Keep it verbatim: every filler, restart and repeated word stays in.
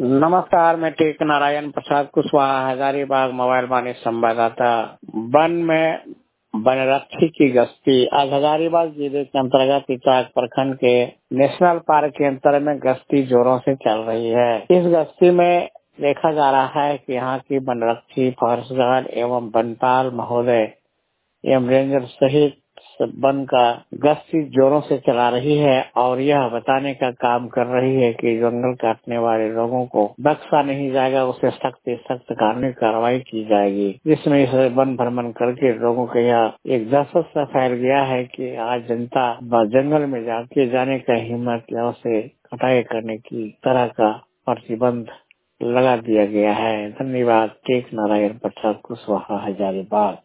नमस्कार, मैं टेक नारायण प्रसाद कुशवाहा, हजारीबाग मोबाइल वाणी संवाददाता। वन में वनरक्षी की गश्ती। आज हजारीबाग जिले के अंतर्गत इचाक प्रखंड के नेशनल पार्क के अंतर में गश्ती जोरों से चल रही है। इस गश्ती में देखा जा रहा है कि यहाँ की वनरक्षी, फॉरेस्ट गार्ड एवं वनपाल महोदय एवं रेंजर सहित वन का गश्ती जोरों से चला रही है और यह बताने का काम कर रही है कि जंगल काटने वाले लोगों को बख्शा नहीं जाएगा, उसे सख्त से सख्त कानूनी कार्रवाई की जाएगी। जिसमें इसे वन भ्रमण करके लोगों के यहाँ एक दहशत सा फैल गया है कि आज जनता जंगल में जाके जाने का हिम्मत या उसे कटाई करने की तरह का प्रतिबंध लगा दिया गया है। धन्यवाद। टेक नारायण प्रसाद कुशवाहा, हजारीबाग।